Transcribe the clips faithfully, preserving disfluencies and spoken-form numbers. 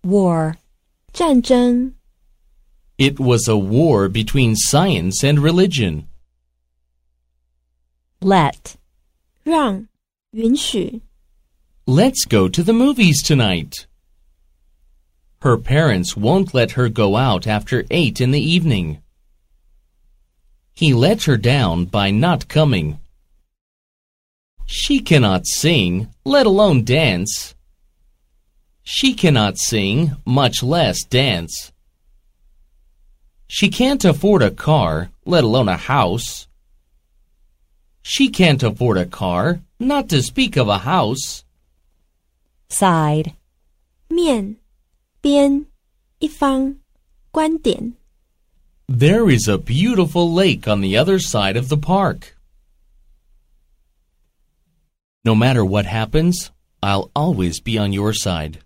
War. 战争 It was a war between science and religion. Let. 让允许 Let's go to the movies tonight. Her parents won't let her go out after eight in the evening. He let her down by not coming. She cannot sing, let alone dance. She cannot sing, much less dance. She can't afford a car, let alone a house. She can't afford a car, not to speak of a house. Side. 面边一方观点 There is a beautiful lake on the other side of the park. No matter what happens, I'll always be on your side.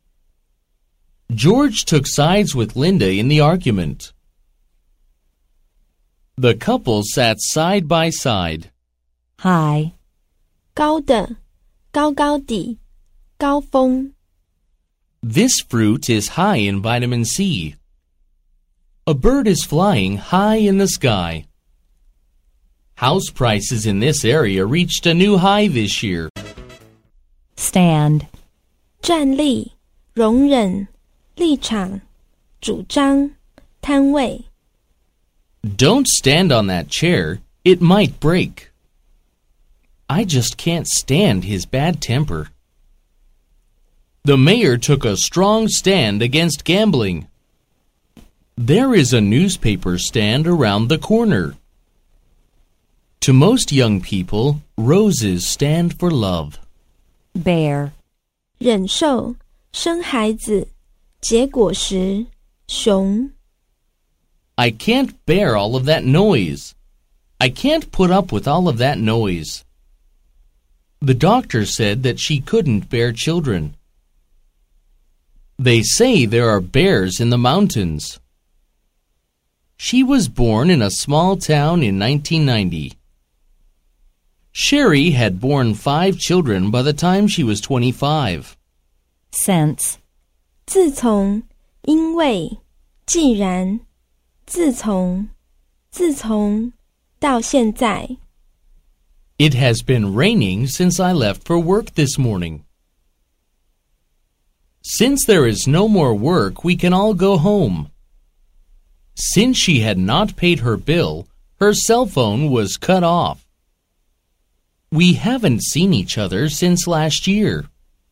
George took sides with Linda in the argument. The couple sat side by side. High. 高的高高的高峰 This fruit is high in vitamin C. A bird is flying high in the sky. House prices in this area reached a new high this year. Stand. 站立容忍立场主张摊位 Don't stand on that chair. It might break. I just can't stand his bad temper. The mayor took a strong stand against gambling. There is a newspaper stand around the corner. To most young people, roses stand for love. Bear. 忍受生孩子结果实熊 I can't bear all of that noise. I can't put up with all of that noise. The doctor said that she couldn't bear children. They say there are bears in the mountains. She was born in a small town in nineteen ninety. Sherry had borne five children by the time she was twenty-five. Since. 自从因为既然自从自从到现在 It has been raining since I left for work this morning. Since there is no more work, we can all go home. Since she had not paid her bill, her cell phone was cut off. We haven't seen each other since last year.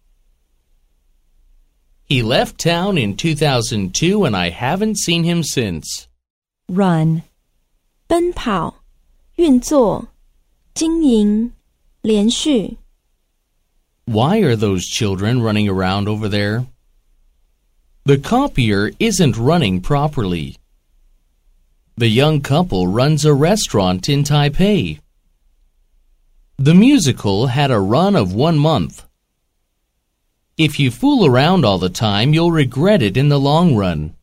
He left town in two thousand two and I haven't seen him since. Run. 奔跑运作经营连续 Why are those children running around over there? The copier isn't running properly. The young couple runs a restaurant in Taipei. The musical had a run of one month. If you fool around all the time, you'll regret it in the long run.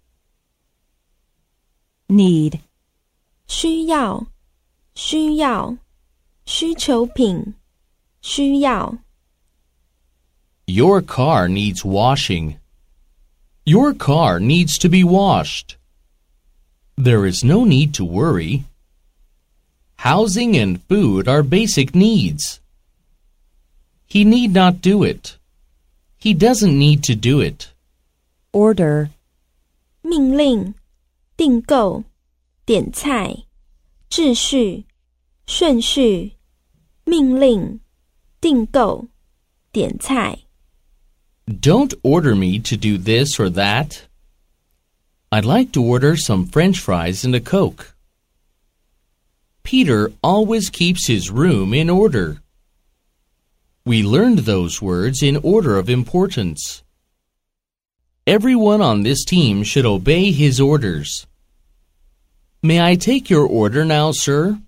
Need. 需要需要需求品需要 Your car needs washing. Your car needs to be washed. There is no need to worry. Housing and food are basic needs. He need not do it. He doesn't need to do it. Order. 命令订购点菜秩序顺序命令订购点菜 Don't order me to do this or that. I'd like to order some French fries and a Coke. Peter always keeps his room in order. We learned those words in order of importance. Everyone on this team should obey his orders. May I take your order now, sir?